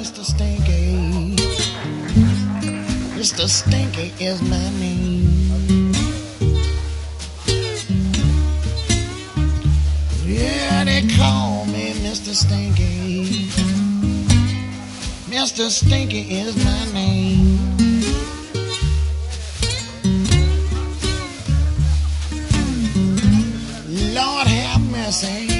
Mr. Stinky. Mr. Stinky is my name. Yeah, they call me Mr. Stinky. Mr. Stinky is my name. Lord have mercy.